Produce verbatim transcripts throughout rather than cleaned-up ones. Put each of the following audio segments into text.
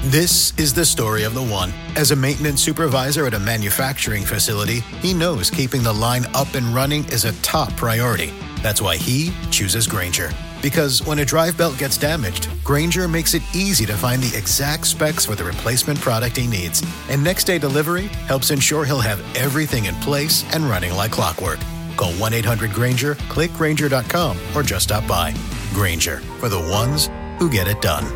This is the story of the one. As a maintenance supervisor at a manufacturing facility, he knows keeping the line up and running is a top priority. That's why he chooses Grainger. Because when a drive belt gets damaged, Grainger makes it easy to find the exact specs for the replacement product he needs. And next-day delivery helps ensure he'll have everything in place and running like clockwork. Call one eight hundred Grainger, click Grainger dot com, or just stop by. Grainger, for the ones who get it done.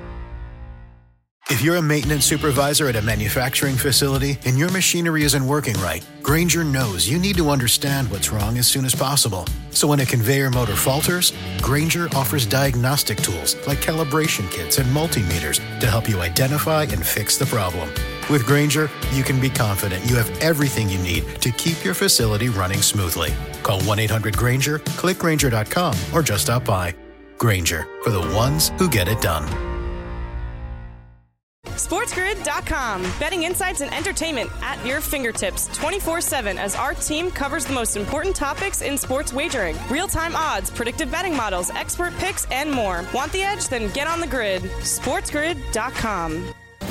If you're a maintenance supervisor at a manufacturing facility and your machinery isn't working right, Grainger knows you need to understand what's wrong as soon as possible. So when a conveyor motor falters, Grainger offers diagnostic tools like calibration kits and multimeters to help you identify and fix the problem. With Grainger, you can be confident you have everything you need to keep your facility running smoothly. Call one eight hundred Grainger, click Grainger dot com, or just stop by. Grainger, for the ones who get it done. SportsGrid dot com. Betting insights and entertainment at your fingertips twenty-four seven as our team covers the most important topics in sports wagering. Real-time odds, predictive betting models, expert picks, and more. Want the edge? Then get on the grid. SportsGrid dot com.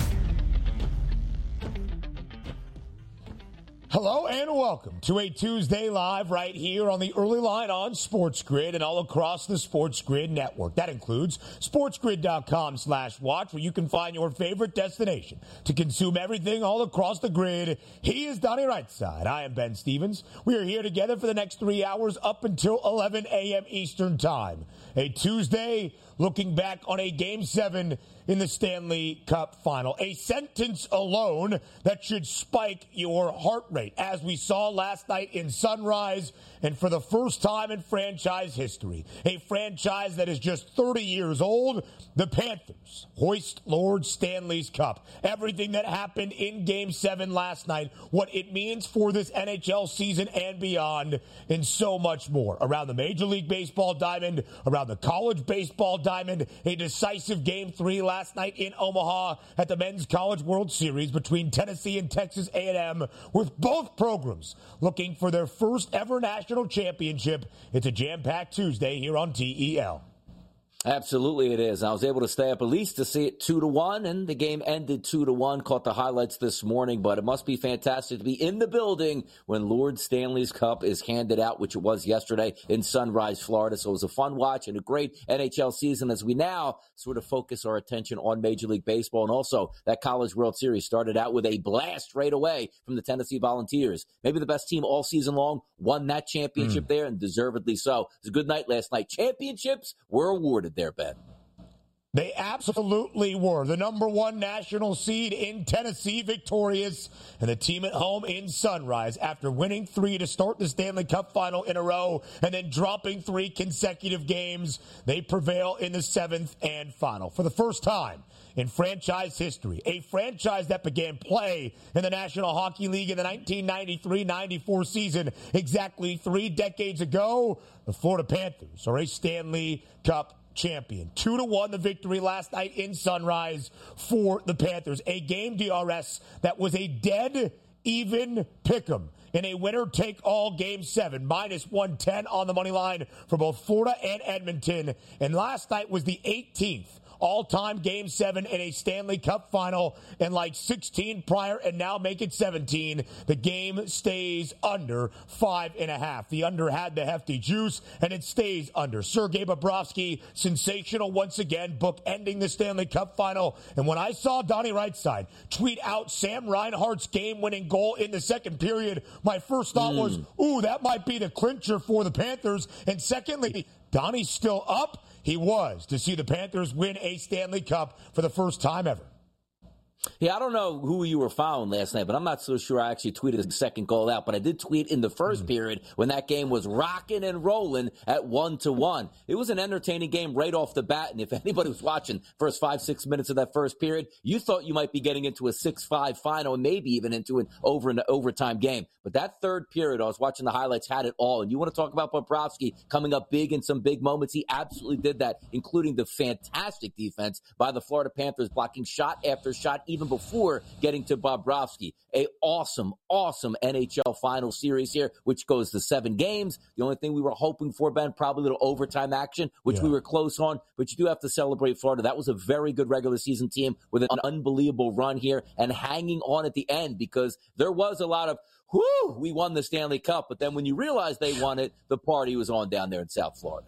Hello and welcome to a Tuesday Live right here on the Early Line on Sports Grid and all across the Sports Grid network. That includes SportsGrid dot com slash watch, where you can find your favorite destination to consume everything all across the grid. He is Donnie Rightside. I am Ben Stevens. We are here together for the next three hours up until eleven a.m. Eastern Time. A Tuesday looking back on a Game seven in the Stanley Cup Final. A sentence alone that should spike your heart rate, as we saw last night in Sunrise, and for the first time in franchise history, a franchise that is just thirty years old, the Panthers hoist Lord Stanley's Cup. Everything that happened in Game seven last night, what it means for this N H L season and beyond, and so much more. Around the Major League Baseball diamond, around the college baseball diamond, a decisive Game three last night in Omaha at the Men's College World Series between Tennessee and Texas A and M, with both programs looking for their first ever national championship. It's a jam-packed Tuesday here on T E L. Absolutely it is. I was able to stay up at least to see it two to one, and the game ended two to one. Caught the highlights this morning, but it must be fantastic to be in the building when Lord Stanley's Cup is handed out, which it was yesterday in Sunrise, Florida. So it was a fun watch and a great N H L season as we now sort of focus our attention on Major League Baseball. And also that College World Series started out with a blast right away from the Tennessee Volunteers. Maybe the best team all season long, won that championship mm. there, and deservedly so. It was a good night last night. Championships were awarded there, Ben. They absolutely were. The number one national seed in Tennessee victorious, and the team at home in Sunrise after winning three to start the Stanley Cup Final in a row and then dropping three consecutive games. They prevail in the seventh and final. For the first time in franchise history, a franchise that began play in the National Hockey League in the nineteen ninety-three ninety-four season exactly three decades ago, the Florida Panthers are a Stanley Cup champion. Two to one the victory last night in Sunrise for the Panthers. A game D R S that was a dead even pick'em in a winner-take-all Game seven. minus one ten on the money line for both Florida and Edmonton. And last night was the eighteenth all-time Game seven in a Stanley Cup Final, and like sixteen prior and now make it seventeen, the game stays under five and a half. The under had the hefty juice, and it stays under. Sergei Bobrovsky, sensational once again, book-ending the Stanley Cup Final. And when I saw Donnie Rightside tweet out Sam Reinhart's game-winning goal in the second period, my first thought mm. was, ooh, that might be the clincher for the Panthers. And secondly, Donnie's still up. He was, to see the Panthers win a Stanley Cup for the first time ever. Yeah, I don't know who you were following last night, but I'm not so sure I actually tweeted the second goal out. But I did tweet in the first mm. period when that game was rocking and rolling at one to one. It was an entertaining game right off the bat. And if anybody was watching first five, six minutes of that first period, you thought you might be getting into a six five final and maybe even into an over an overtime game. But that third period, I was watching the highlights, had it all. And you want to talk about Bobrovsky coming up big in some big moments? He absolutely did that, including the fantastic defense by the Florida Panthers, blocking shot after shot, even before getting to Bobrovsky. A awesome, awesome N H L final series here, which goes to seven games. The only thing we were hoping for, Ben, probably a little overtime action, which yeah. we were close on. But you do have to celebrate Florida. That was a very good regular season team with an unbelievable run here and hanging on at the end, because there was a lot of, whoo, we won the Stanley Cup. But then when you realize they won it, the party was on down there in South Florida.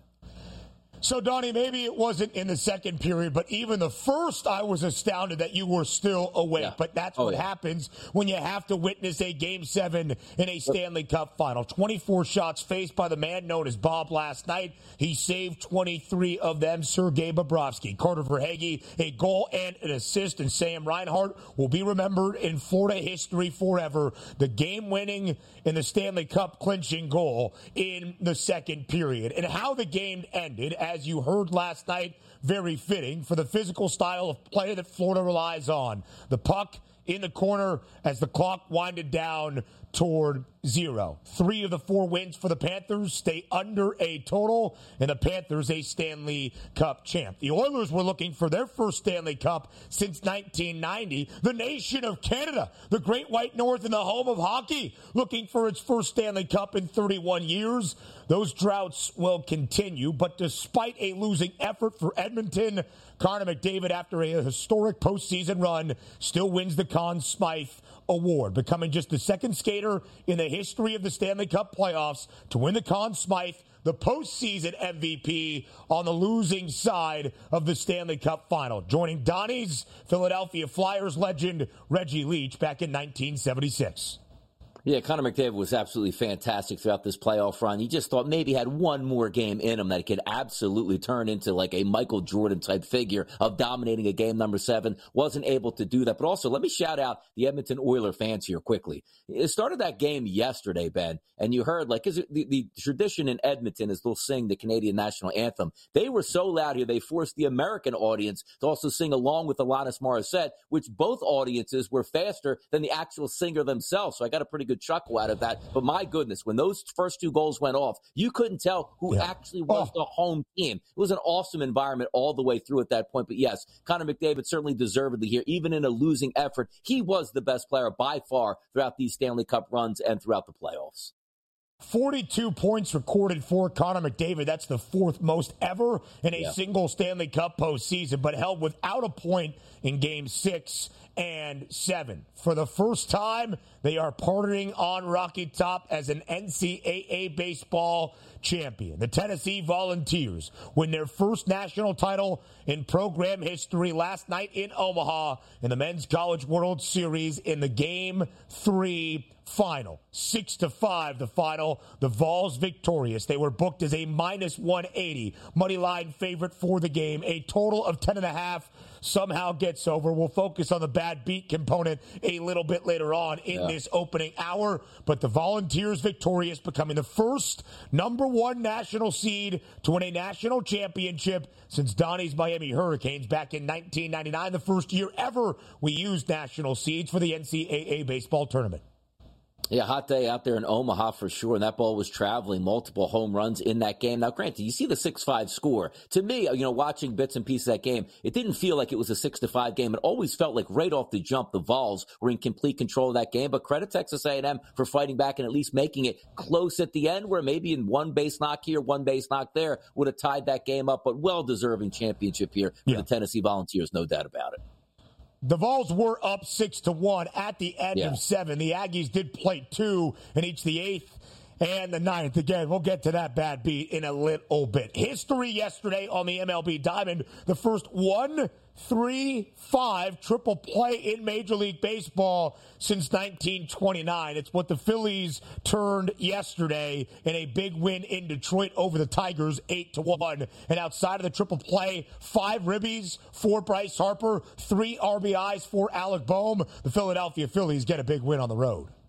So, Donnie, maybe it wasn't in the second period, but even the first, I was astounded that you were still awake. Yeah. But that's oh, what yeah. happens when you have to witness a Game seven in a Stanley Cup final. twenty-four shots faced by the man known as Bob last night. He saved twenty-three of them. Sergei Bobrovsky, Carter Verhaeghe, a goal and an assist, and Sam Reinhart will be remembered in Florida history forever. The game-winning and the Stanley Cup clinching goal in the second period. And how the game ended, as you heard last night, very fitting for the physical style of play that Florida relies on. The puck in the corner as the clock winded down toward zero. Three of the four wins for the Panthers stay under a total, and the Panthers a Stanley Cup champ. The Oilers were looking for their first Stanley Cup since nineteen ninety. The nation of Canada, the Great White North and the home of hockey, looking for its first Stanley Cup in thirty-one years. Those droughts will continue, but despite a losing effort for Edmonton, Connor McDavid, after a historic postseason run, still wins the Conn Smythe Award, becoming just the second skater in the history of the Stanley Cup playoffs to win the Conn Smythe, the postseason M V P, on the losing side of the Stanley Cup final, joining Donnie's Philadelphia Flyers legend Reggie Leach back in nineteen seventy-six. Yeah, Connor McDavid was absolutely fantastic throughout this playoff run. You just thought maybe he had one more game in him that he could absolutely turn into like a Michael Jordan-type figure of dominating a game number seven. Wasn't able to do that. But also, let me shout out the Edmonton Oilers fans here quickly. It started that game yesterday, Ben, and you heard, like, is it the, the tradition in Edmonton is they'll sing the Canadian national anthem. They were so loud here, they forced the American audience to also sing along with Alanis Morissette, which both audiences were faster than the actual singer themselves. So I got a pretty good chuckle out of that. But my goodness, when those first two goals went off, you couldn't tell who yeah. actually was oh. the home team. It was an awesome environment all the way through at that point. But yes, Connor McDavid certainly deservedly here, even in a losing effort. He was the best player by far throughout these Stanley Cup runs and throughout the playoffs. forty-two points recorded for Connor McDavid. That's the fourth most ever in a yeah. single Stanley Cup postseason, but held without a point in game six and seven. For the first time, they are partnering on Rocky Top as an N C double A baseball champion. The Tennessee Volunteers win their first national title in program history last night in Omaha in the Men's College World Series in the Game three final. Six to five, the final. The Vols victorious. They were booked as a minus one eighty money line favorite for the game. A total of ten and a half somehow gets over. We'll focus on the bad beat component a little bit later on in yeah. this opening hour. But the Volunteers victorious, becoming the first number one national seed to win a national championship since Donnie's Miami Hurricanes back in nineteen ninety-nine, the first year ever we used national seeds for the N C double A baseball tournament. Yeah, hot day out there in Omaha for sure, and that ball was traveling, multiple home runs in that game. Now, granted, you see the six five score. To me, you know, watching bits and pieces of that game, it didn't feel like it was a six to five game. It always felt like right off the jump, the Vols were in complete control of that game. But credit Texas A and M for fighting back and at least making it close at the end, where maybe in one base knock here, one base knock there would have tied that game up. But well-deserving championship here for yeah. the Tennessee Volunteers, no doubt about it. The Vols were up six to one at the end yeah. of seven. The Aggies did play two in each the eighth and the ninth. Again, we'll get to that bad beat in a little bit. History yesterday on the M L B Diamond. The first one, three, five triple play in Major League Baseball since nineteen twenty-nine. It's what the Phillies turned yesterday in a big win in Detroit over the Tigers, eight to one. And outside of the triple play, five ribbies for Bryce Harper, three R B Is for Alec Boehm. The Philadelphia Phillies get a big win on the road.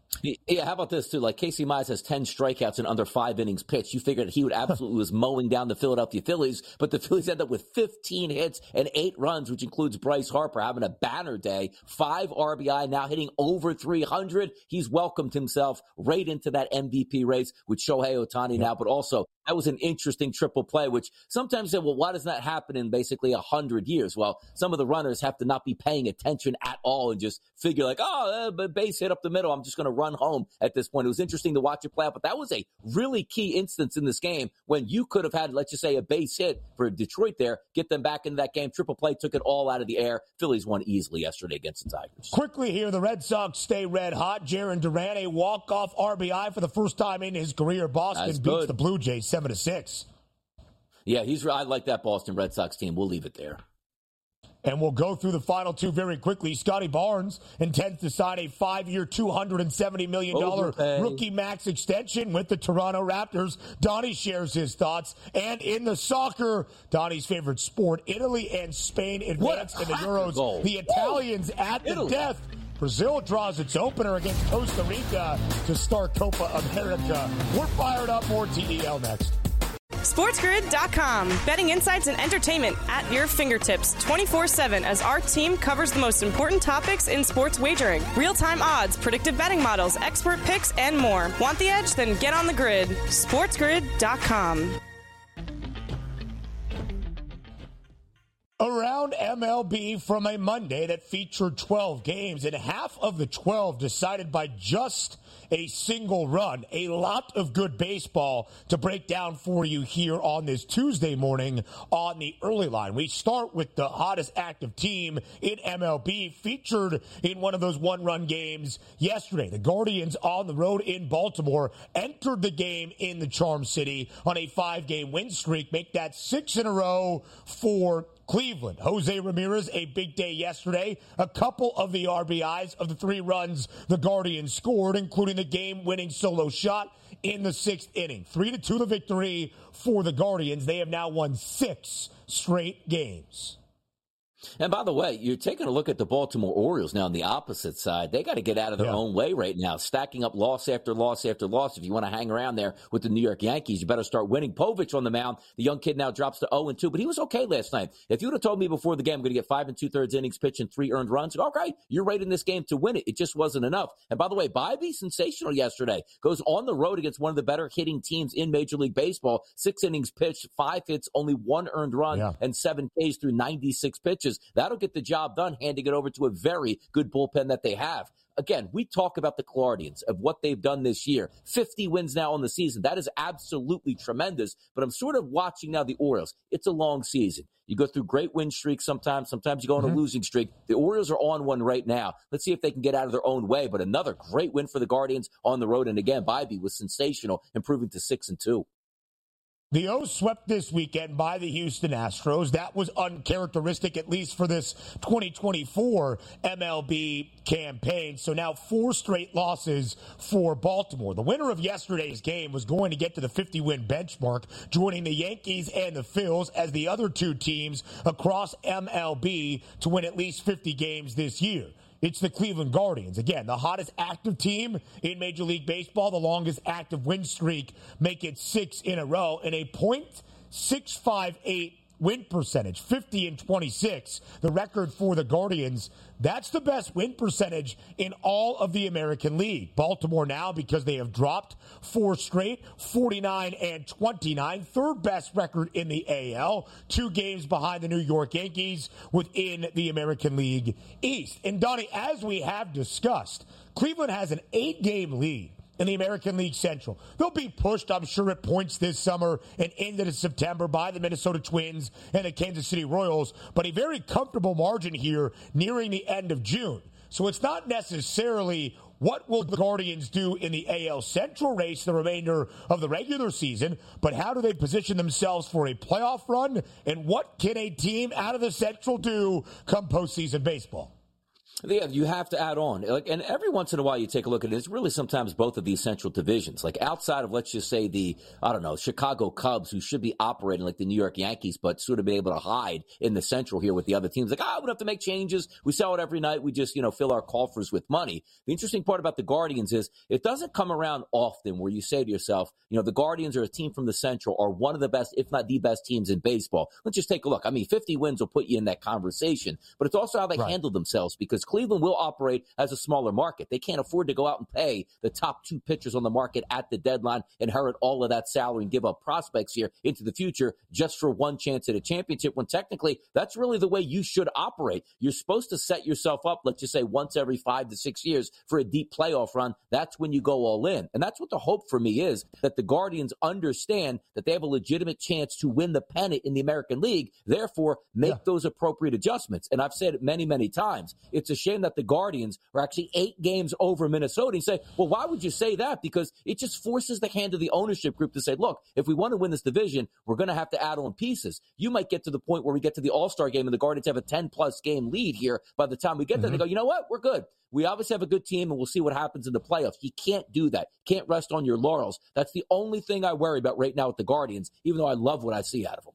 Yeah, how about this, too? Like, Casey Mize has ten strikeouts in under five innings pitched. You figured he would absolutely was mowing down the Philadelphia Phillies, but the Phillies end up with fifteen hits and eight runs, which includes Bryce Harper having a banner day. Five R B I, now hitting over three hundred. He's welcomed himself right into that M V P race with Shohei Ohtani now, but also that was an interesting triple play, which sometimes say, well, why does that happen in basically one hundred years? Well, some of the runners have to not be paying attention at all and just figure like, oh, uh, base hit up the middle, I'm just going to run home at this point. It was interesting to watch it play out, but that was a really key instance in this game when you could have had, let's just say, a base hit for Detroit there, get them back into that game. Triple play took it all out of the air. Phillies won easily yesterday against the Tigers. Quickly here, the Red Sox stay red hot. Jarren Duran, a walk-off R B I for the first time in his career. Boston That's beats good. the Blue Jays seven to six. Yeah, he's. I like that Boston Red Sox team. We'll leave it there. And we'll go through the final two very quickly. Scotty Barnes intends to sign a five-year, two hundred seventy million dollars Overpay. rookie max extension with the Toronto Raptors. Donnie shares his thoughts. And in the soccer, Donnie's favorite sport, Italy and Spain advance in the Euros. Goal. The Italians Woo! At the Italy. death. Brazil draws its opener against Costa Rica to start Copa America. We're fired up. More T D L next. SportsGrid dot com. Betting insights and entertainment at your fingertips twenty-four seven as our team covers the most important topics in sports wagering. Real-time odds, predictive betting models, expert picks, and more. Want the edge? Then get on the grid. SportsGrid dot com. Around M L B from a Monday that featured twelve games, and half of the twelve decided by just a single run. A lot of good baseball to break down for you here on this Tuesday morning on the early line. We start with the hottest active team in M L B, featured in one of those one-run games yesterday. The Guardians on the road in Baltimore entered the game in the Charm City on a five-game win streak, make that six in a row for Cleveland. Jose Ramirez, a big day yesterday. A couple of the R B Is of the three runs the Guardians scored, including the game-winning solo shot in the sixth inning. Three to two the victory for the Guardians. They have now won six straight games. And by the way, you're taking a look at the Baltimore Orioles now on the opposite side. They got to get out of their yeah. own way right now, stacking up loss after loss after loss. If you want to hang around there with the New York Yankees, you better start winning. Povich on the mound. The young kid now drops to oh and two, but he was okay last night. If you would have told me before the game I'm going to get five and two-thirds innings pitch and three earned runs, okay, you're right in this game to win it. It just wasn't enough. And by the way, Bybee, sensational yesterday. Goes on the road against one of the better hitting teams in Major League Baseball. Six innings pitched, five hits, only one earned run, yeah. and seven Ks through ninety-six pitches. That'll get the job done, handing it over to a very good bullpen that they have. Again, we talk about the Guardians of what they've done this year. fifty wins now on the season. That is absolutely tremendous. But I'm sort of watching now the Orioles. It's a long season. You go through great win streaks sometimes. Sometimes you go on a mm-hmm. losing streak. The Orioles are on one right now. Let's see if they can get out of their own way. But another great win for the Guardians on the road. And again, Bybee was sensational, improving to six and two. The O's swept this weekend by the Houston Astros. That was uncharacteristic, at least for this twenty twenty-four M L B campaign. So now four straight losses for Baltimore. The winner of yesterday's game was going to get to the fifty-win benchmark, joining the Yankees and the Phils as the other two teams across M L B to win at least fifty games this year. It's the Cleveland Guardians. Again, the hottest active team in Major League Baseball, the longest active win streak, make it six in a row, and a point six five eight win percentage, fifty and twenty-six, the record for the Guardians. That's the best win percentage in all of the American League. Baltimore now, because they have dropped four straight, forty-nine and twenty-nine, third best record in the A L, two games behind the New York Yankees within the American League East. And Donnie, as we have discussed, Cleveland has an eight-game lead in the American League Central. They'll be pushed, I'm sure, at points this summer and into September by the Minnesota Twins and the Kansas City Royals, but a very comfortable margin here nearing the end of June. So it's not necessarily what will the Guardians do in the A L Central race the remainder of the regular season, but how do they position themselves for a playoff run, and what can a team out of the Central do come postseason baseball? Yeah, you have to add on. Like, and every once in a while you take a look at it, it's really sometimes both of these central divisions. Like outside of, let's just say, the, I don't know, Chicago Cubs, who should be operating like the New York Yankees, but sort of been able to hide in the central here with the other teams. Like, ah, oh, we don't have to make changes. We sell it every night. We just, you know, fill our coffers with money. The interesting part about the Guardians is it doesn't come around often where you say to yourself, you know, the Guardians are a team from the central, are one of the best, if not the best teams in baseball. Let's just take a look. I mean, fifty wins will put you in that conversation, but it's also how they right. handle themselves, because Cleveland will operate as a smaller market. They can't afford to go out and pay the top two pitchers on the market at the deadline, inherit all of that salary, and give up prospects here into the future just for one chance at a championship, when technically that's really the way you should operate. You're supposed to set yourself up, let's just say, once every five to six years for a deep playoff run. That's when you go all in. And that's what the hope for me is, that the Guardians understand that they have a legitimate chance to win the pennant in the American League, therefore make yeah. those appropriate adjustments. And I've said it many, many times. It's a shame that the Guardians are actually eight games over Minnesota. You say, well, why would you say that? Because it just forces the hand of the ownership group to say, look, if we want to win this division, we're going to have to add on pieces. You might get to the point where we get to the All-Star game and the Guardians have a ten-plus game lead here. By the time we get there, mm-hmm. they go, you know what? We're good. We obviously have a good team, and we'll see what happens in the playoffs. You can't do that. Can't rest on your laurels. That's the only thing I worry about right now with the Guardians, even though I love what I see out of them.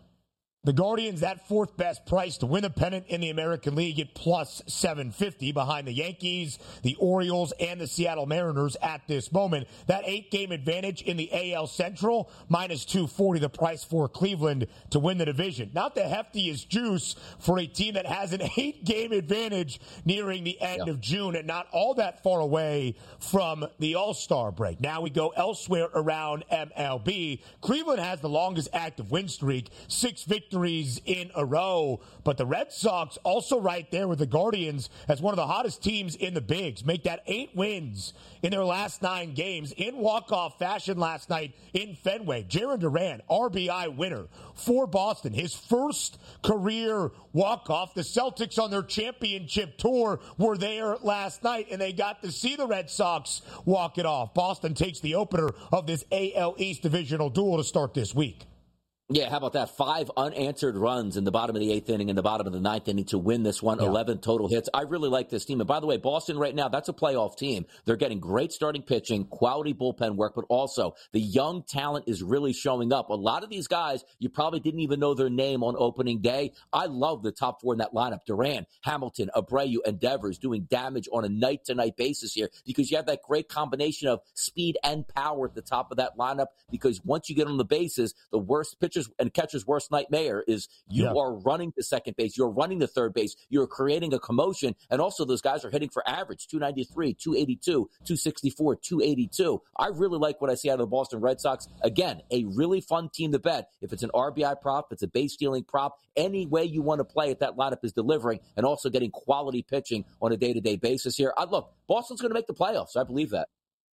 The Guardians, that fourth best price to win the pennant in the American League at plus seven fifty, behind the Yankees, the Orioles, and the Seattle Mariners at this moment. That eight-game advantage in the A L Central, minus two forty, the price for Cleveland to win the division. Not the heftiest juice for a team that has an eight-game advantage nearing the end yep. of June, and not all that far away from the All-Star break. Now we go elsewhere around M L B. Cleveland has the longest active win streak, six victories in a row, but the Red Sox also right there with the Guardians as one of the hottest teams in the bigs. Make that eight wins in their last nine games in walk-off fashion last night in Fenway. Jarren Duran, R B I winner for Boston, his first career walk-off. The Celtics on their championship tour were there last night, and they got to see the Red Sox walk it off. Boston takes the opener of this A L East divisional duel to start this week. Yeah, how about that? Five unanswered runs in the bottom of the eighth inning and the bottom of the ninth inning to win this one. Yeah. eleven total hits. I really like this team. And by the way, Boston right now, that's a playoff team. They're getting great starting pitching, quality bullpen work, but also the young talent is really showing up. A lot of these guys, you probably didn't even know their name on opening day. I love the top four in that lineup. Duran, Hamilton, Abreu, and Devers doing damage on a night-to-night basis here, because you have that great combination of speed and power at the top of that lineup, because once you get on the bases, the worst pitcher and catcher's worst nightmare is you yeah. are running to second base, you're running to third base, you're creating a commotion, and also those guys are hitting for average, two ninety-three, two eighty-two, two sixty-four, two eighty-two. I really like what I see out of the Boston Red Sox. Again, a really fun team to bet. If it's an R B I prop, if it's a base stealing prop, any way you want to play it, that lineup is delivering, and also getting quality pitching on a day-to-day basis here. I look, Boston's going to make the playoffs. I believe that.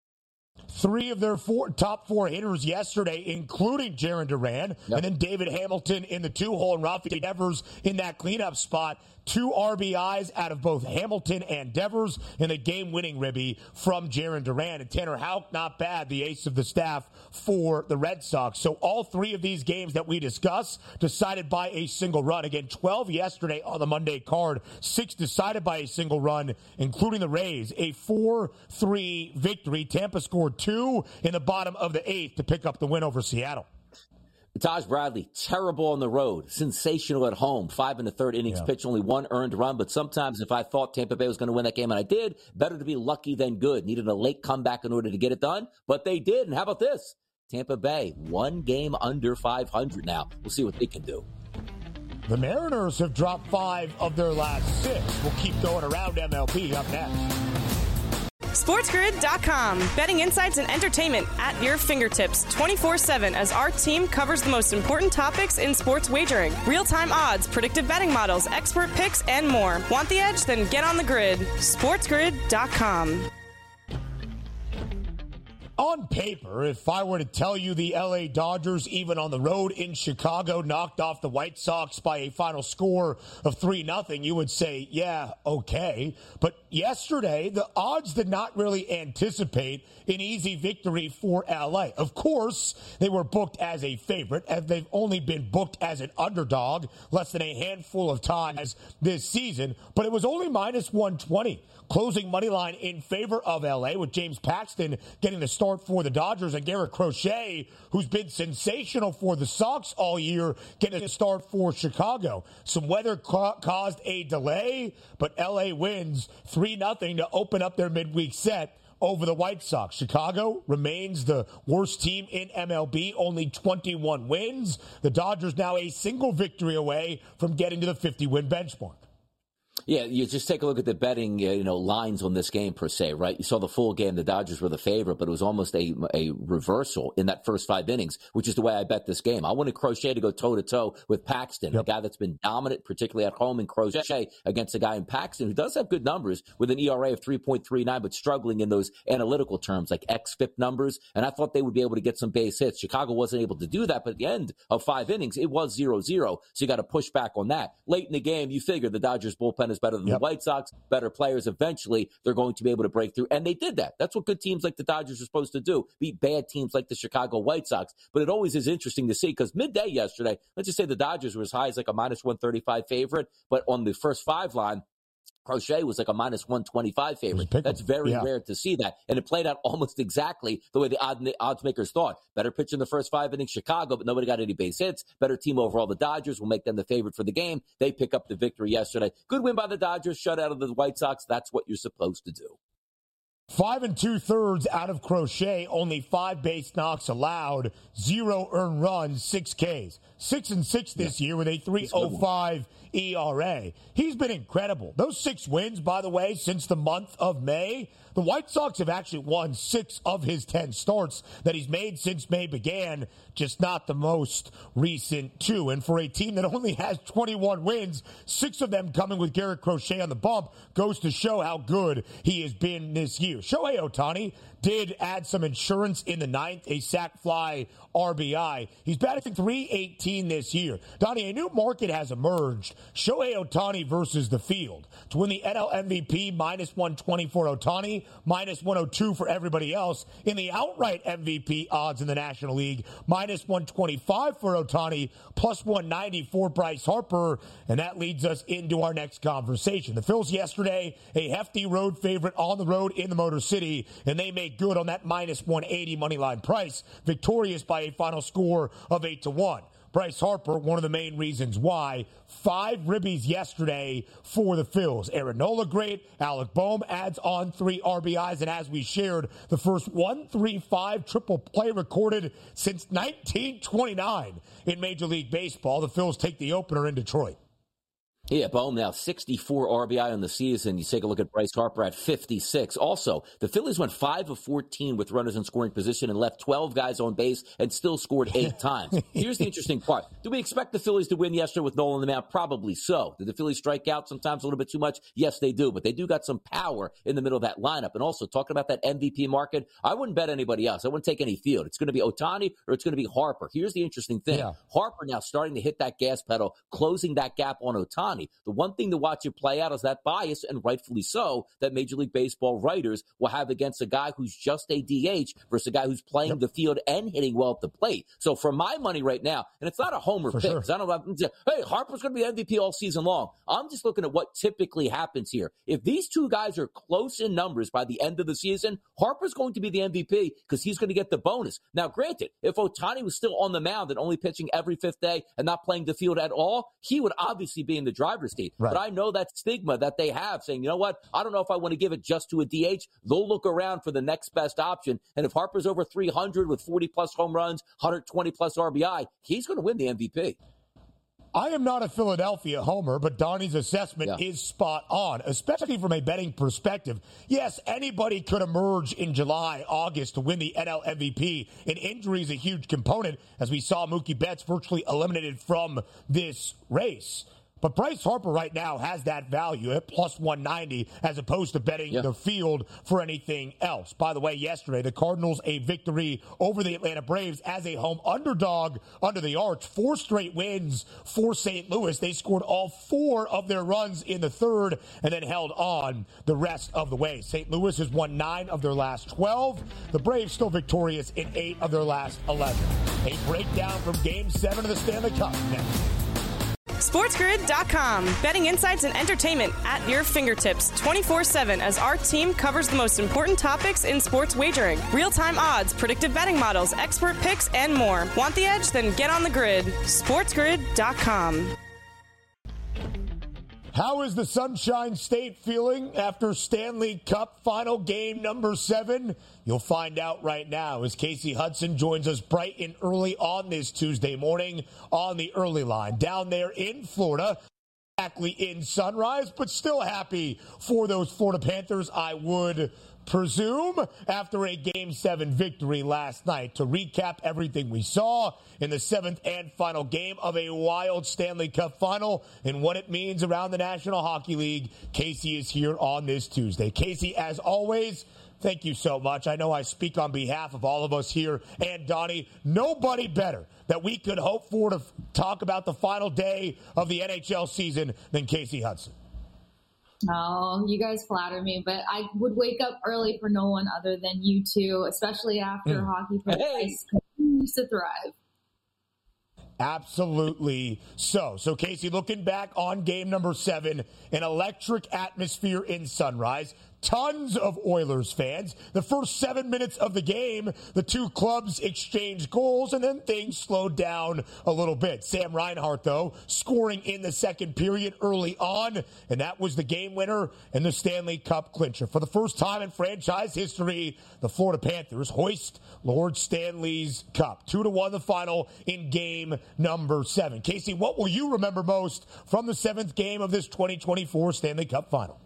Three of their four, top four hitters yesterday, including Jarren Duran, yep. and then David Hamilton in the two-hole, and Rafi Devers in that cleanup spot. Two R B Is out of both Hamilton and Devers, and a game-winning ribby from Jarren Duran. And Tanner Houck, not bad, the ace of the staff for the Red Sox. So all three of these games that we discuss decided by a single run. Again, twelve yesterday on the Monday card, six decided by a single run, including the Rays. A four three victory. Tampa scored two in the bottom of the eighth to pick up the win over Seattle. Taj Bradley, terrible on the road, sensational at home. Five in the third innings yeah. pitch, only one earned run. But sometimes if I thought Tampa Bay was going to win that game, and I did, better to be lucky than good. Needed a late comeback in order to get it done, but they did. And how about this? Tampa Bay, one game under five hundred now. We'll see what they can do. The Mariners have dropped five of their last six. We'll keep going around M L B up next. SportsGrid dot com. Betting insights and entertainment at your fingertips twenty-four seven as our team covers the most important topics in sports wagering. Real-time odds, predictive betting models, expert picks, and more. Want the edge? Then get on the grid. SportsGrid dot com. On paper, if I were to tell you the L A Dodgers, even on the road in Chicago, knocked off the White Sox by a final score of three nothing, you would say, yeah, okay. But yesterday, the odds did not really anticipate an easy victory for L A. Of course, they were booked as a favorite, as they've only been booked as an underdog less than a handful of times this season. But it was only minus one twenty. Closing money line in favor of L A, with James Paxton getting the start for the Dodgers and Garrett Crochet, who's been sensational for the Sox all year, getting a start for Chicago. Some weather ca- caused a delay, but L A wins three nothing to open up their midweek set over the White Sox. Chicago remains the worst team in M L B, only twenty-one wins. The Dodgers now a single victory away from getting to the fifty-win benchmark. Yeah, you just take a look at the betting, uh, you know, lines on this game per se, right? You saw the full game. The Dodgers were the favorite, but it was almost a a reversal in that first five innings, which is the way I bet this game. I wanted Crochet to go toe-to-toe with Paxton, yep. a guy that's been dominant, particularly at home, and Crochet against a guy in Paxton who does have good numbers with an E R A of three point three nine, but struggling in those analytical terms like X F I P numbers, and I thought they would be able to get some base hits. Chicago wasn't able to do that, but at the end of five innings, it was zero zero, so you got to push back on that. Late in the game, you figure the Dodgers bullpen is better than yep. the White Sox, better players. Eventually, they're going to be able to break through. And they did that. That's what good teams like the Dodgers are supposed to do, beat bad teams like the Chicago White Sox. But it always is interesting to see because midday yesterday, let's just say the Dodgers were as high as like a minus one thirty-five favorite. But on the first five line, Crochet was like a minus one twenty-five favorite. That's very yeah. rare to see that. And it played out almost exactly the way the odd, odds makers thought. Better pitch in the first five innings, Chicago, but nobody got any base hits. Better team overall. The Dodgers will make them the favorite for the game. They pick up the victory yesterday. Good win by the Dodgers, shut out of the White Sox. That's what you're supposed to do. Five and two thirds out of Crochet, only five base knocks allowed, zero earned runs, six Ks. Six and six this yeah. year with a three oh five E R A. He's been incredible. Those six wins, by the way, since the month of May, the White Sox have actually won six of his ten starts that he's made since May began, just not the most recent two. And for a team that only has twenty-one wins, six of them coming with Garrett Crochet on the bump, goes to show how good he has been this year. Shohei Ohtani did add some insurance in the ninth, a sac fly R B I. He's batting three eighteen this year. Donnie, a new market has emerged. Shohei Ohtani versus the field. To win the N L M V P, minus one twenty for Ohtani, minus one oh two for everybody else. In the outright M V P odds in the National League, minus one twenty-five for Ohtani, plus one ninety for Bryce Harper. And that leads us into our next conversation. The Phils yesterday, a hefty road favorite on the road in the Motor City, and they made good on that minus one eighty money line price, victorious by a final score of eight to one. Bryce Harper, one of the main reasons why. Five ribbies yesterday for the Phils. Aaron Nola great. Alec Boehm adds on three R B Is. And as we shared, the first one three five triple play recorded since nineteen twenty-nine in Major League Baseball. The Phils take the opener in Detroit. Yeah, Boehm now sixty-four R B I on the season. You take a look at Bryce Harper at fifty-six. Also, the Phillies went five of fourteen with runners in scoring position and left twelve guys on base and still scored eight times. Here's the interesting part. Do we expect the Phillies to win yesterday with Nola on the mound? Probably so. Did the Phillies strike out sometimes a little bit too much? Yes, they do. But they do got some power in the middle of that lineup. And also, talking about that M V P market, I wouldn't bet anybody else. I wouldn't take any field. It's going to be Ohtani or it's going to be Harper. Here's the interesting thing. Yeah. Harper now starting to hit that gas pedal, closing that gap on Ohtani. The one thing to watch it play out is that bias, and rightfully so, that Major League Baseball writers will have against a guy who's just a D H versus a guy who's playing yep. the field and hitting well at the plate. So for my money right now, and it's not a homer for pick, because sure. I don't know, hey, Harper's going to be M V P all season long. I'm just looking at what typically happens here. If these two guys are close in numbers by the end of the season, Harper's going to be the M V P because he's going to get the bonus. Now, granted, if Ohtani was still on the mound and only pitching every fifth day and not playing the field at all, he would obviously be in the driver's seat. Right. But I know that stigma that they have saying, you know what, I don't know if I want to give it just to a D H. They'll look around for the next best option. And if Harper's over three hundred with forty plus home runs, one hundred twenty plus R B I, he's going to win the M V P. I am not a Philadelphia homer, but Donnie's assessment yeah. is spot on, especially from a betting perspective. Yes, anybody could emerge in July, August to win the N L M V P, and injury is a huge component, as we saw Mookie Betts virtually eliminated from this race. But Bryce Harper right now has that value at plus one ninety as opposed to betting yeah. the field for anything else. By the way, yesterday, the Cardinals a victory over the Atlanta Braves as a home underdog under the arch. Four straight wins for Saint Louis. They scored all four of their runs in the third and then held on the rest of the way. Saint Louis has won nine of their last twelve. The Braves still victorious in eight of their last eleven. A breakdown from Game seven of the Stanley Cup next. SportsGrid dot com. Betting insights and entertainment at your fingertips twenty-four seven as our team covers the most important topics in sports wagering. Real-time odds, predictive betting models, expert picks, and more. Want the edge? Then get on the grid. SportsGrid dot com. How is the Sunshine State feeling after Stanley Cup final game number seven? You'll find out right now as Casey Hudson joins us bright and early on this Tuesday morning on the early line down there in Florida. Exactly in Sunrise, but still happy for those Florida Panthers, I would presume, after a Game seven victory last night. To recap everything we saw in the seventh and final game of a wild Stanley Cup final and what it means around the National Hockey League, Casey is here on this Tuesday. Casey, as always, thank you so much. I know I speak on behalf of all of us here and Donnie. Nobody better that we could hope for to talk about the final day of the N H L season than Casey Hudson. Oh, you guys flatter me, but I would wake up early for no one other than you two, especially after mm. hockey plays continues to thrive. Absolutely so. So, Casey, looking back on game number seven, an electric atmosphere in Sunrise. Tons of Oilers fans. The first seven minutes of the game, the two clubs exchanged goals, and then things slowed down a little bit. Sam Reinhart, though, scoring in the second period early on, and that was the game winner and the Stanley Cup clincher. For the first time in franchise history, the Florida Panthers hoist Lord Stanley's Cup. Two to one the final in game number seven. Casey, what will you remember most from the seventh game of this twenty twenty-four Stanley Cup final?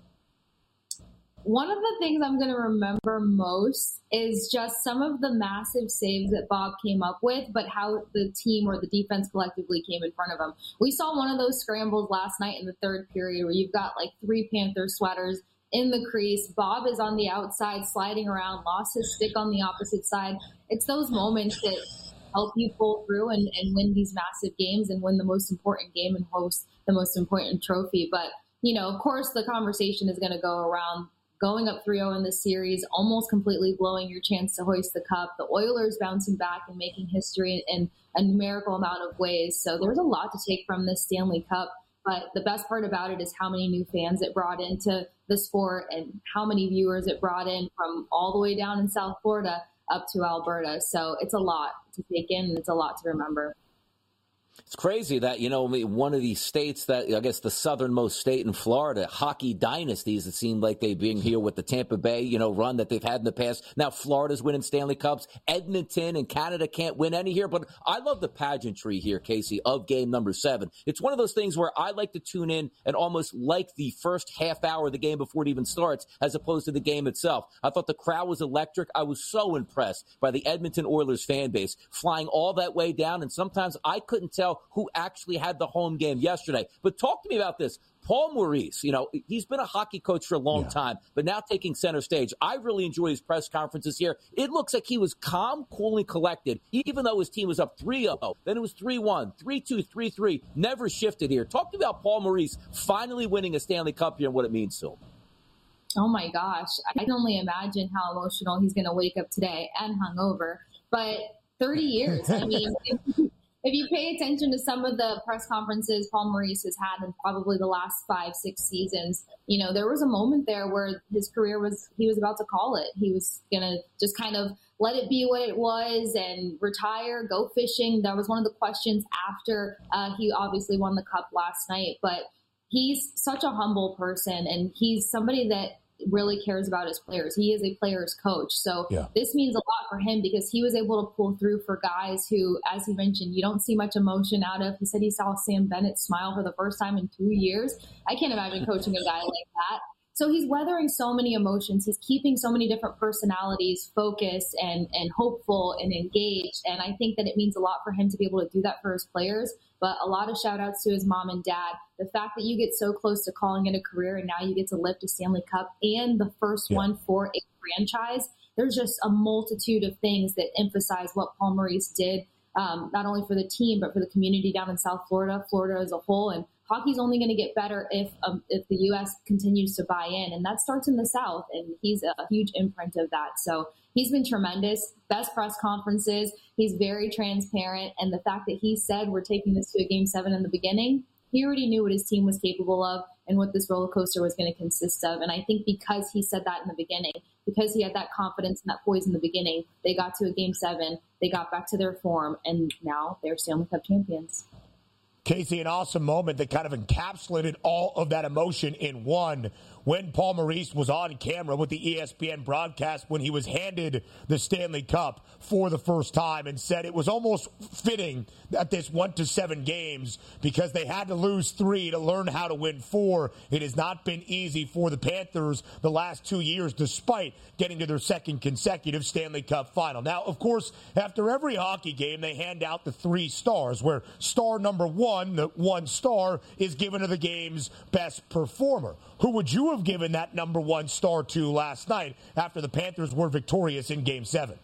One of the things I'm going to remember most is just some of the massive saves that Bob came up with, but how the team or the defense collectively came in front of him. We saw one of those scrambles last night in the third period where you've got like three Panther sweaters in the crease. Bob is on the outside sliding around, lost his stick on the opposite side. It's those moments that help you pull through and, and win these massive games and win the most important game and host the most important trophy. But, you know, of course, the conversation is going to go around going up three oh in the series, almost completely blowing your chance to hoist the cup. The Oilers bouncing back and making history in a numerical amount of ways. So there's a lot to take from this Stanley Cup. But the best part about it is how many new fans it brought into the sport and how many viewers it brought in from all the way down in South Florida up to Alberta. So it's a lot to take in, and it's a lot to remember. It's crazy that, you know, one of these states that, I guess the southernmost state in Florida, hockey dynasties, it seemed like they've been here with the Tampa Bay, you know, run that they've had in the past. Now Florida's winning Stanley Cups. Edmonton and Canada can't win any here. But I love the pageantry here, Casey, of game number seven. It's one of those things where I like to tune in and almost like the first half hour of the game before it even starts, as opposed to the game itself. I thought the crowd was electric. I was so impressed by the Edmonton Oilers fan base flying all that way down. And sometimes I couldn't tell who actually had the home game yesterday. But talk to me about this. Paul Maurice, you know, he's been a hockey coach for a long yeah. time, but now taking center stage. I really enjoy his press conferences here. It looks like he was calm, cool, and collected, even though his team was up three oh. Then it was three one, three two, three three. Never shifted here. Talk to me about Paul Maurice finally winning a Stanley Cup here and what it means to him. Oh, my gosh. I can only imagine how emotional he's going to wake up today and hungover. But thirty years, I mean... If you pay attention to some of the press conferences Paul Maurice has had in probably the last five, six seasons, you know, there was a moment there where his career was, he was about to call it. He was going to just kind of let it be what it was and retire, go fishing. That was one of the questions after uh, he obviously won the cup last night. But he's such a humble person, and he's somebody that really cares about his players. He is a player's coach. So yeah. this means a lot for him because he was able to pull through for guys who, as he mentioned, you don't see much emotion out of. He said he saw Sam Bennett smile for the first time in two years. I can't imagine coaching a guy like that. So he's weathering so many emotions. He's keeping so many different personalities focused and, and hopeful and engaged. And I think that it means a lot for him to be able to do that for his players. But a lot of shout outs to his mom and dad. The fact that you get so close to calling it a career and now you get to lift a Stanley Cup and the first yeah. one for a franchise. There's just a multitude of things that emphasize what Paul Maurice did, um, not only for the team, but for the community down in South Florida, Florida as a whole. And hockey's only going to get better if um, if the U S continues to buy in, and that starts in the South, and he's a huge imprint of that. So he's been tremendous. Best press conferences. He's very transparent, and the fact that he said we're taking this to a game seven in the beginning, he already knew what his team was capable of and what this roller coaster was going to consist of. And I think because he said that in the beginning, because he had that confidence and that poise in the beginning, they got to a game seven, they got back to their form, and now they're Stanley Cup champions. Casey, an awesome moment that kind of encapsulated all of that emotion in one when Paul Maurice was on camera with the E S P N broadcast when he was handed the Stanley Cup for the first time and said it was almost fitting that this went to seven games because they had to lose three to learn how to win four. It has not been easy for the Panthers the last two years despite getting to their second consecutive Stanley Cup final. Now, of course, after every hockey game, they hand out the three stars where star number one, the one star, is given to the game's best performer. Who would you have given that number one star to last night after the Panthers were victorious in Game seven?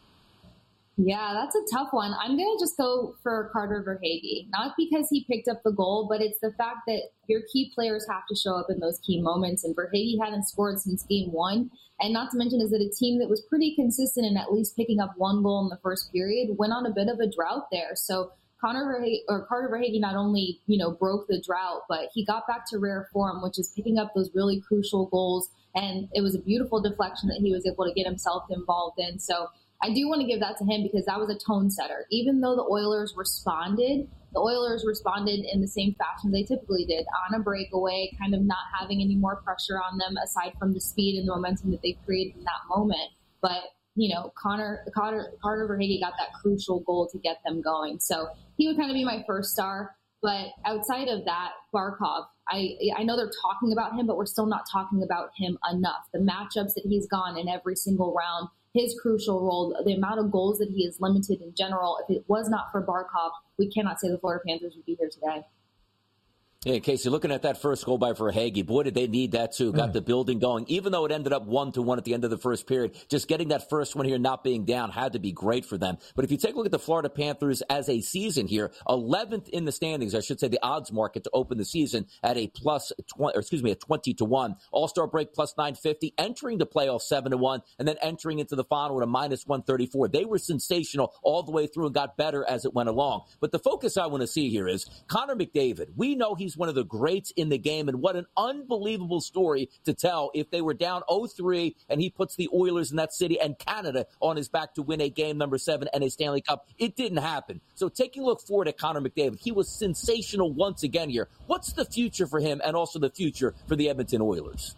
Yeah, that's a tough one. I'm going to just go for Carter Verhaeghe, not because he picked up the goal, but it's the fact that your key players have to show up in those key moments, and Verhaeghe hadn't scored since Game one. And not to mention is that a team that was pretty consistent in at least picking up one goal in the first period went on a bit of a drought there. So Connor Verhaeghe, or Carter Verhaeghe not only, you know, broke the drought, but he got back to rare form, which is picking up those really crucial goals. And it was a beautiful deflection that he was able to get himself involved in. So I do want to give that to him because that was a tone setter. Even though the Oilers responded, the Oilers responded in the same fashion they typically did, on a breakaway, kind of not having any more pressure on them aside from the speed and the momentum that they created in that moment. But you know, Connor, Carter, Carter Verhaeghe got that crucial goal to get them going. So he would kind of be my first star. But outside of that, Barkov, I I know they're talking about him, but we're still not talking about him enough. The matchups that he's gone in every single round, his crucial role, the amount of goals that he has limited in general. If it was not for Barkov, we cannot say the Florida Panthers would be here today. Yeah, Casey, looking at that first goal by Verhaeghe, boy, did they need that too. Got mm. the building going, even though it ended up one to one at the end of the first period. Just getting that first one here, not being down, had to be great for them. But if you take a look at the Florida Panthers as a season here, eleventh in the standings, I should say the odds market to open the season at a plus twenty, or excuse me, a twenty to one. All-Star break plus nine fifty, entering the playoffs seven to one, and then entering into the final at a minus one thirty-four. They were sensational all the way through and got better as it went along. But the focus I want to see here is Connor McDavid. We know he's one of the greats in the game, and what an unbelievable story to tell if they were down oh three and he puts the Oilers in that city and Canada on his back to win a game number seven and a Stanley Cup. It didn't happen. So taking a look forward at Connor McDavid, he was sensational once again here. What's the future for him and also the future for the Edmonton Oilers?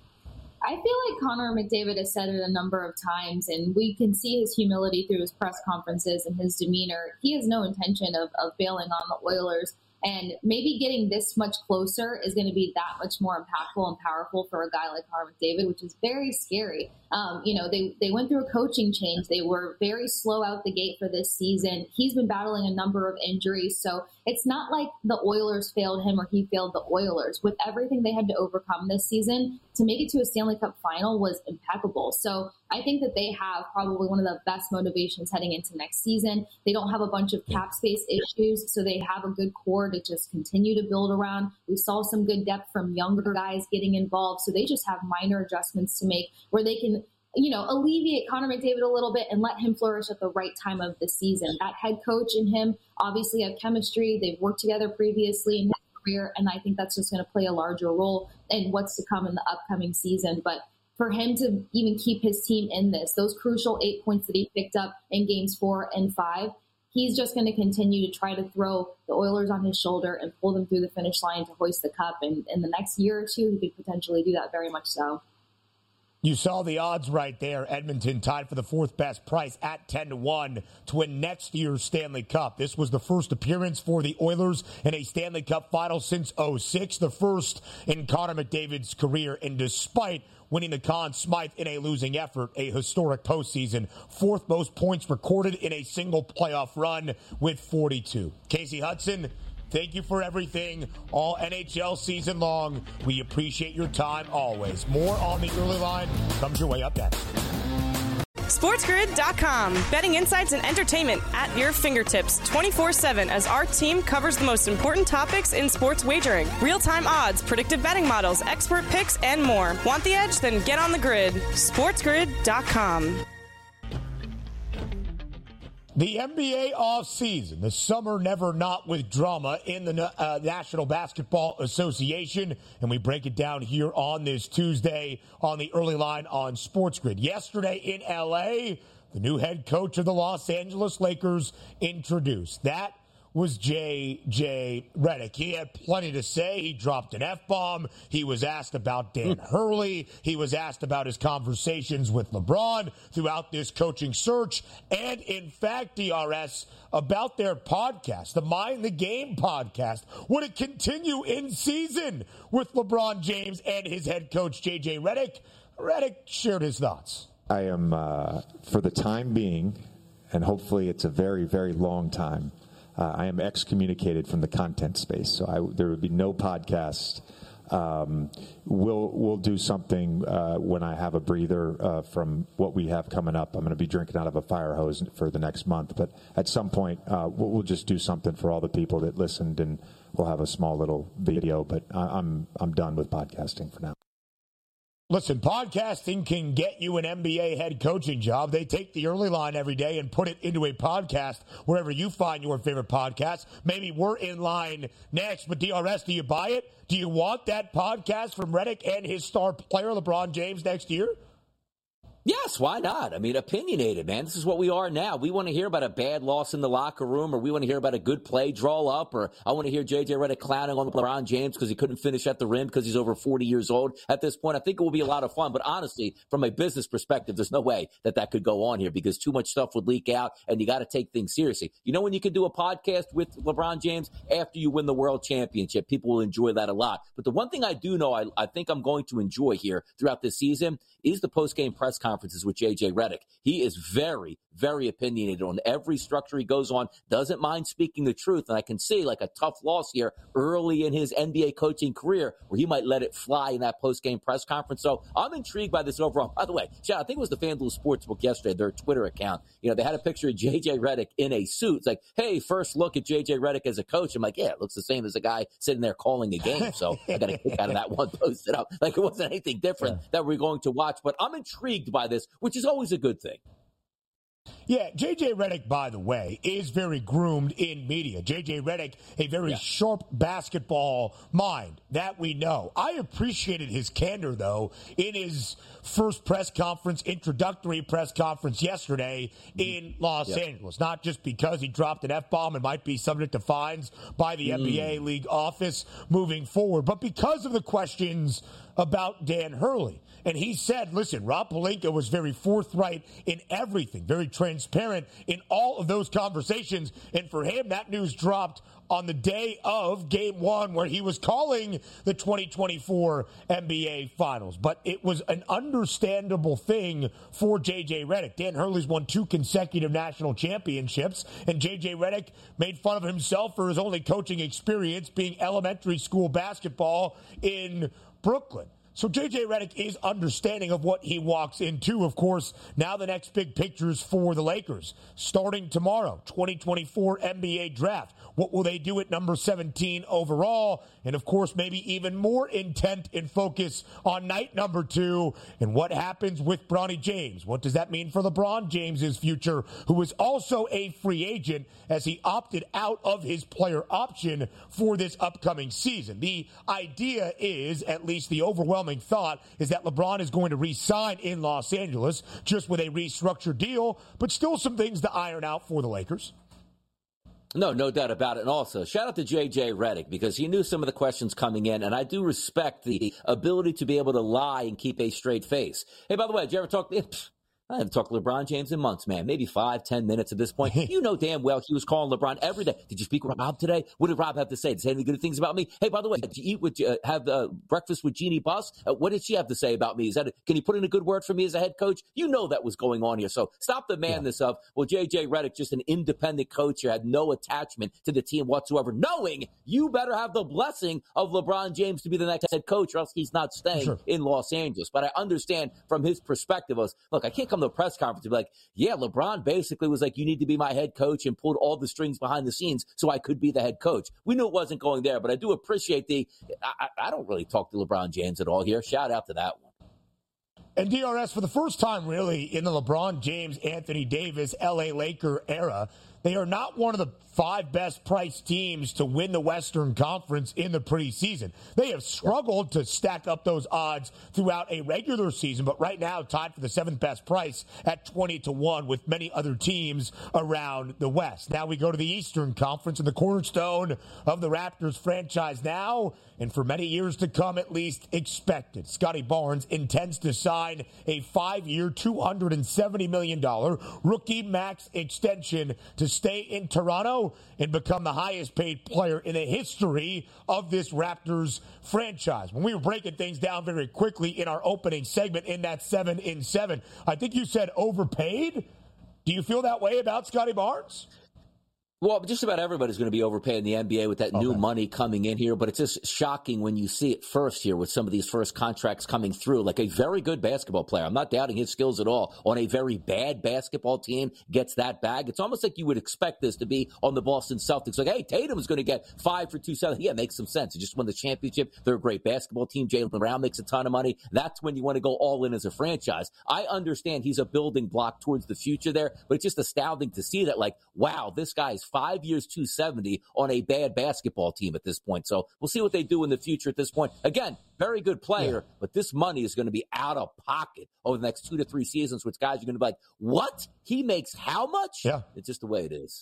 I feel like Connor McDavid has said it a number of times, and we can see his humility through his press conferences and his demeanor. He has no intention of, of bailing on the Oilers. And maybe getting this much closer is going to be that much more impactful and powerful for a guy like Connor McDavid, which is very scary. Um, you know, they, they went through a coaching change. They were very slow out the gate for this season. He's been battling a number of injuries. So it's not like the Oilers failed him or he failed the Oilers. With everything they had to overcome this season, to make it to a Stanley Cup final was impeccable. So I think that they have probably one of the best motivations heading into next season. They don't have a bunch of cap space issues, so they have a good core to just continue to build around. We saw some good depth from younger guys getting involved, so they just have minor adjustments to make where they can, you know, alleviate Connor McDavid a little bit and let him flourish at the right time of the season. That head coach and him obviously have chemistry. They've worked together previously in his career, and I think that's just going to play a larger role in what's to come in the upcoming season. But for him to even keep his team in this, those crucial eight points that he picked up in games four and five, he's just going to continue to try to throw the Oilers on his shoulder and pull them through the finish line to hoist the cup. And in the next year or two, he could potentially do that very much so. You saw the odds right there. Edmonton tied for the fourth best price at ten to one to win next year's Stanley Cup. This was the first appearance for the Oilers in a Stanley Cup final since oh six, the first in Connor McDavid's career. And despite winning the Conn Smythe in a losing effort, a historic postseason, fourth most points recorded in a single playoff run with forty-two. Casey Hudson, thank you for everything all N H L season long. We appreciate your time always. More on the early line comes your way up next. SportsGrid dot com. Betting insights and entertainment at your fingertips twenty-four seven as our team covers the most important topics in sports wagering. Real-time odds, predictive betting models, expert picks, and more. Want the edge? Then get on the grid. SportsGrid dot com. The N B A offseason, the summer never not with drama in the uh, National Basketball Association, and we break it down here on this Tuesday on the early line on SportsGrid. Yesterday in L A, the new head coach of the Los Angeles Lakers introduced. That was J J Redick. He had plenty to say. He dropped an F-bomb. He was asked about Dan Hurley. He was asked about his conversations with LeBron throughout this coaching search. And, in fact, D R S, about their podcast, the Mind the Game podcast. Would it continue in season with LeBron James and his head coach, J J Redick? Redick shared his thoughts. I am, uh, for the time being, and hopefully it's a very, very long time, Uh, I am excommunicated from the content space, so I, there would be no podcast. Um, we'll we'll do something uh, when I have a breather uh, from what we have coming up. I'm going to be drinking out of a fire hose for the next month, but at some point uh, we'll, we'll just do something for all the people that listened, and we'll have a small little video. But I, I'm I'm done with podcasting for now. Listen, podcasting can get you an N B A head coaching job. They take the early line every day and put it into a podcast wherever you find your favorite podcast. Maybe we're in line next, but D R S, do you buy it? Do you want that podcast from Redick and his star player, LeBron James, next year? Yes, why not? I mean, opinionated, man. This is what we are now. We want to hear about a bad loss in the locker room, or we want to hear about a good play draw up, or I want to hear J J Redick clowning on LeBron James because he couldn't finish at the rim because he's over forty years old at this point. I think it will be a lot of fun. But honestly, from a business perspective, there's no way that that could go on here because too much stuff would leak out, and you got to take things seriously. You know when you can do a podcast with LeBron James? After you win the world championship. People will enjoy that a lot. But the one thing I do know I, I think I'm going to enjoy here throughout this season is the post-game press conferences with J J Redick. He is very, very opinionated on every structure he goes on, doesn't mind speaking the truth. And I can see like a tough loss here early in his N B A coaching career where he might let it fly in that post-game press conference. So I'm intrigued by this overall. By the way, Chad, I think it was the FanDuel Sportsbook yesterday, their Twitter account. You know, they had a picture of J J Redick in a suit. It's like, hey, first look at J J Redick as a coach. I'm like, yeah, it looks the same as a guy sitting there calling a game. So I got a kick out of that one posted up. Like it wasn't anything different yeah. that we're going to watch. But I'm intrigued by this, which is always a good thing. Yeah, J J Redick, by the way, is very groomed in media. J J Redick, a very yeah. sharp basketball mind, that we know. I appreciated his candor, though, in his first press conference, introductory press conference yesterday in Los yeah. Angeles. Not just because he dropped an F-bomb and might be subject to fines by the mm. N B A league office moving forward, but because of the questions about Dan Hurley. And he said, listen, Rob Pelinka was very forthright in everything, very transparent in all of those conversations. And for him, that news dropped on the day of game one where he was calling the twenty twenty-four N B A Finals. But it was an understandable thing for J J Redick. Dan Hurley's won two consecutive national championships, and J J Redick made fun of himself for his only coaching experience being elementary school basketball in Brooklyn. So J J Redick is understanding of what he walks into. Of course, now the next big pictures for the Lakers. Starting tomorrow, twenty twenty-four N B A Draft. What will they do at number seventeen overall? And, of course, maybe even more intent and focus on night number two. And what happens with Bronny James? What does that mean for LeBron James's future, who is also a free agent as he opted out of his player option for this upcoming season? The idea is, at least the overwhelming thought, is that LeBron is going to re-sign in Los Angeles just with a restructured deal, but still some things to iron out for the Lakers. No, no doubt about it. And also, shout out to J J Redick, because he knew some of the questions coming in, and I do respect the ability to be able to lie and keep a straight face. Hey, by the way, did you ever talk to I haven't talked to LeBron James in months, man. Maybe five, ten minutes at this point. You know damn well he was calling LeBron every day. Did you speak with Rob today? What did Rob have to say? Did he say any good things about me? Hey, by the way, did you eat with, uh, have uh, breakfast with Jeannie Buss? Uh, what did she have to say about me? Is that a, can he put in a good word for me as a head coach? You know that was going on here. So stop the madness yeah. of, well, J J Redick, just an independent coach who had no attachment to the team whatsoever, knowing you better have the blessing of LeBron James to be the next head coach, or else he's not staying sure. in Los Angeles. But I understand from his perspective was, look, I can't come to a press conference and be like, yeah, LeBron basically was like, you need to be my head coach, and pulled all the strings behind the scenes so I could be the head coach. We knew it wasn't going there, but I do appreciate the, I, I don't really talk to LeBron James at all here. Shout out to that one. And D R S, for the first time really in the LeBron James, Anthony Davis, L A Laker era, they are not one of the five best priced teams to win the Western Conference in the preseason. They have struggled to stack up those odds throughout a regular season, but right now tied for the seventh best price at twenty to one with many other teams around the West. Now we go to the Eastern Conference, and the cornerstone of the Raptors franchise now, and for many years to come at least, expected. Scotty Barnes intends to sign a five-year, two hundred seventy million dollars rookie max extension to stay in Toronto and become the highest paid player in the history of this Raptors franchise. When we were breaking things down very quickly in our opening segment in that seven in seven, I think you said overpaid. Do you feel that way about Scotty Barnes? Well, just about everybody's going to be overpaid in the N B A with that okay. new money coming in here, but it's just shocking when you see it first here with some of these first contracts coming through. Like a very good basketball player, I'm not doubting his skills at all, on a very bad basketball team gets that bag. It's almost like you would expect this to be on the Boston Celtics. Like, hey, Tatum's going to get five for two seven. Yeah, it makes some sense. He just won the championship. They're a great basketball team. Jaylen Brown makes a ton of money. That's when you want to go all in as a franchise. I understand he's a building block towards the future there, but it's just astounding to see that, like, wow, this guy's five years, two seventy on a bad basketball team at this point. So we'll see what they do in the future at this point. Again, very good player, yeah. but this money is going to be out of pocket over the next two to three seasons, which guys are going to be like, what? He makes how much? Yeah. It's just the way it is.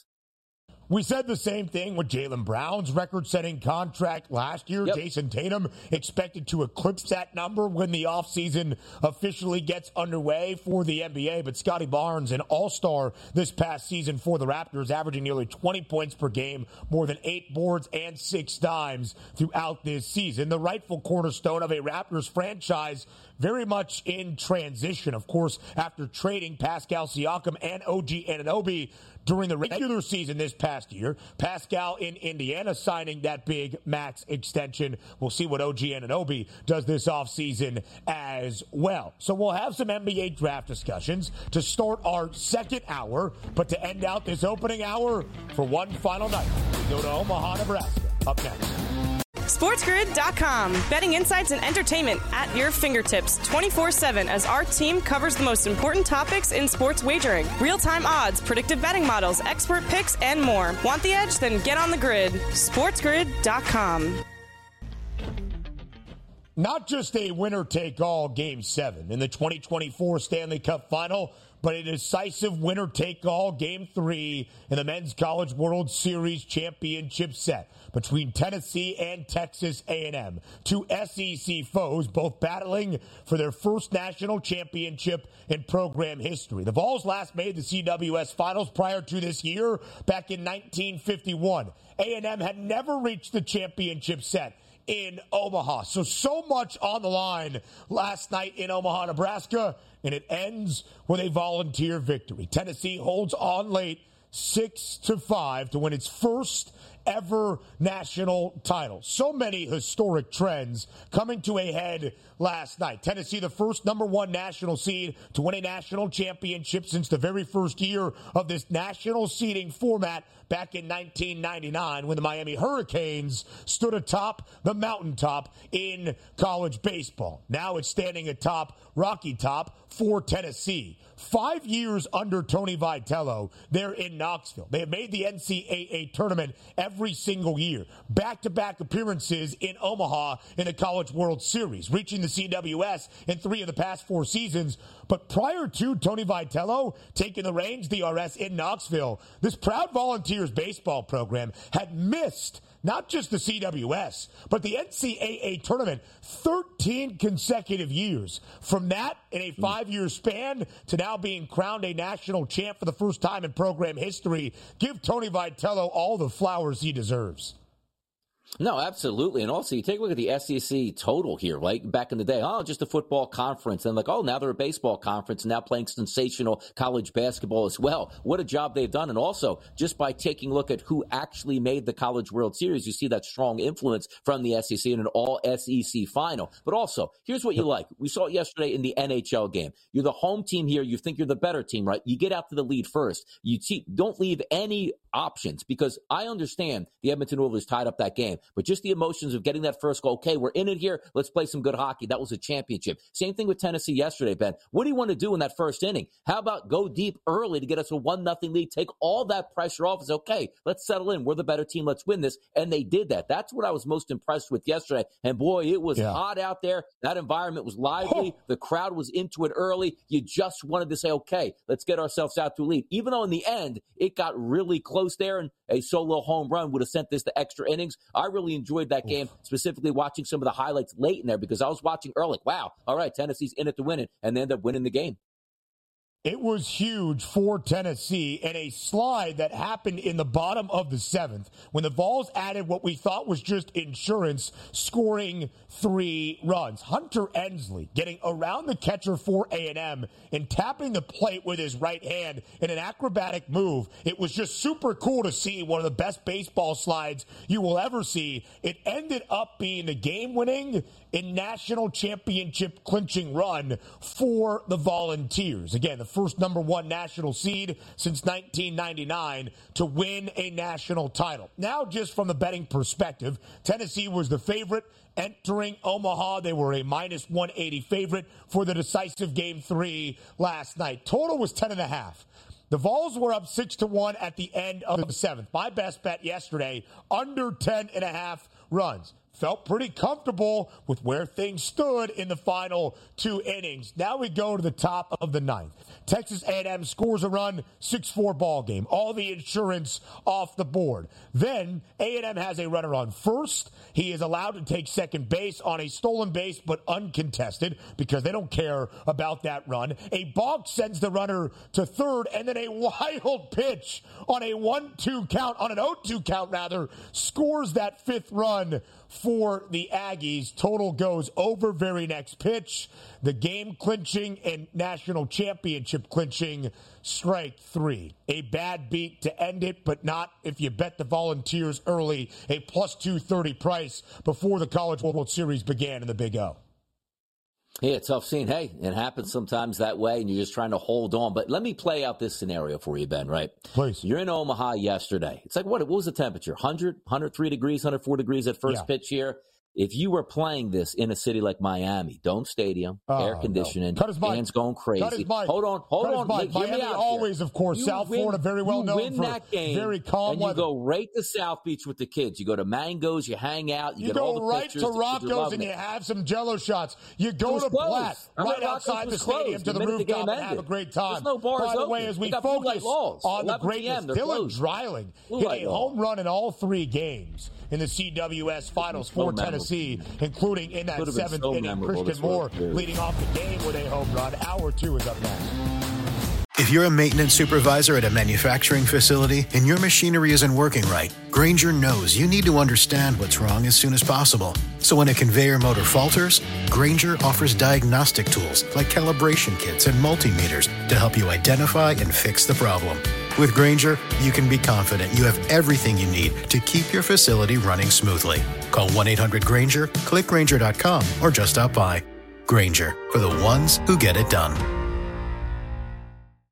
We said the same thing with Jaylen Brown's record-setting contract last year. Yep. Jason Tatum expected to eclipse that number when the offseason officially gets underway for the N B A. But Scotty Barnes, an all-star this past season for the Raptors, averaging nearly twenty points per game, more than eight boards and six dimes throughout this season. The rightful cornerstone of a Raptors franchise, very much in transition, of course, after trading Pascal Siakam and O G Anunoby during the regular season this past year. Pascal in Indiana signing that big max extension. We'll see what O G Anunoby does this offseason as well. So we'll have some N B A draft discussions to start our second hour, but to end out this opening hour for one final night, we go to Omaha, Nebraska. Up next. SportsGrid dot com. Betting insights and entertainment at your fingertips twenty-four seven as our team covers the most important topics in sports wagering. Real-time odds, predictive betting models, expert picks, and more. Want the edge? Then get on the grid. SportsGrid dot com. Not just a winner-take-all Game seven in the twenty twenty-four Stanley Cup Final, but a decisive winner-take-all Game three in the Men's College World Series Championship set between Tennessee and Texas A and M. Two S E C foes, both battling for their first national championship in program history. The Vols last made the C W S Finals prior to this year back in nineteen fifty-one. A and M had never reached the championship set in Omaha. So, so much on the line last night in Omaha, Nebraska, and it ends with a volunteer victory. Tennessee holds on late six to five to win its first ever national title. So many historic trends coming to a head last night. Tennessee, the first number one national seed to win a national championship since the very first year of this national seeding format back in nineteen ninety-nine when the Miami Hurricanes stood atop the mountaintop in college baseball. Now it's standing atop Rocky Top for Tennessee. Five years under Tony Vitello there in Knoxville. They have made the N C double A tournament every every single year. Back-to-back appearances in Omaha in the College World Series, reaching the C W S in three of the past four seasons. But prior to Tony Vitello taking the reins, D R S in Knoxville, this proud Volunteers baseball program had missed not just the C W S, but the N C double A tournament thirteen consecutive years. From that, in a five-year span, to now being crowned a national champ for the first time in program history, give Tony Vitello all the flowers he deserves. No, absolutely. And also, you take a look at the S E C total here. Like back in the day, oh, just a football conference. And like, oh, now they're a baseball conference and now playing sensational college basketball as well. What a job they've done. And also, just by taking a look at who actually made the College World Series, you see that strong influence from the S E C in an all S E C final. But also, here's what you like. We saw it yesterday in the N H L game. You're the home team here. You think you're the better team, right? You get out to the lead first. You te- don't leave any options, because I understand the Edmonton Oilers tied up that game, but just the emotions of getting that first goal. Okay, we're in it here. Let's play some good hockey. That was a championship. Same thing with Tennessee yesterday, Ben. What do you want to do in that first inning? How about go deep early to get us a one nothing lead, take all that pressure off and say, okay, let's settle in. We're the better team. Let's win this. And they did that. That's what I was most impressed with yesterday. And boy, it was yeah. hot out there. That environment was lively. Oh. The crowd was into it early. You just wanted to say, okay, let's get ourselves out to a lead. Even though in the end, it got really close there and a solo home run would have sent this to extra innings. I really enjoyed that game, specifically watching some of the highlights late in there, because I was watching early, like, wow, all right, Tennessee's in it to win it, and they end up winning the game. It was huge for Tennessee, and a slide that happened in the bottom of the seventh when the Vols added what we thought was just insurance, scoring three runs. Hunter Ensley getting around the catcher for A and M and tapping the plate with his right hand in an acrobatic move. It was just super cool to see, one of the best baseball slides you will ever see. It ended up being the game-winning and national championship clinching run for the Volunteers. Again, the first number one national seed since nineteen ninety-nine to win a national title. Now, just from the betting perspective, Tennessee was the favorite entering Omaha. They were a minus one eighty favorite for the decisive game three last night. Total was ten and a half. The Vols were up six to one at the end of the seventh. My best bet yesterday, under ten and a half runs. Felt pretty comfortable with where things stood in the final two innings. Now we go to the top of the ninth. Texas A and M scores a run, six four ball game. All the insurance off the board. Then A and M has a runner on first. He is allowed to take second base on a stolen base, but uncontested, because they don't care about that run. A balk sends the runner to third, and then a wild pitch on a one two count, on an oh two count rather, scores that fifth run for the Aggies. Total goes over very next pitch. The game clinching and national championship clinching strike three. A bad beat to end it, but not if you bet the Volunteers early. A plus two thirty price before the College World Series began in the Big O. Yeah, tough scene. Hey, it happens sometimes that way, and you're just trying to hold on. But let me play out this scenario for you, Ben, right? Please. You're in Omaha yesterday. It's like, what, what was the temperature? one hundred, one hundred three degrees, one hundred four degrees at first yeah. pitch here. If you were playing this in a city like Miami, dome stadium, oh, air conditioning, no. fans going crazy. Hold on, hold on. Miami Hear me out always, here. Of course, you South win, Florida, very well known for that game, very calm and weather. You go right to South Beach with the kids. You go to Mango's, you hang out, you, you get all the go right pictures. to Rocco's and you have some Jello shots. You go to Platt, right outside the stadium to the rooftop and have a great time. No bars By the way, as we focus on the greatness, Dylan Dreiling hit a home run in all three games in the C W S Finals for Tennessee, including in that seventh so inning. Christian Moore leading off the game with a home run. Hour two is up next. If you're a maintenance supervisor at a manufacturing facility and your machinery isn't working right, Grainger knows you need to understand what's wrong as soon as possible. So when a conveyor motor falters, Grainger offers diagnostic tools like calibration kits and multimeters to help you identify and fix the problem. With Grainger, you can be confident you have everything you need to keep your facility running smoothly. Call one eight hundred Grainger, click Grainger dot com, or just stop by. Grainger, for the ones who get it done.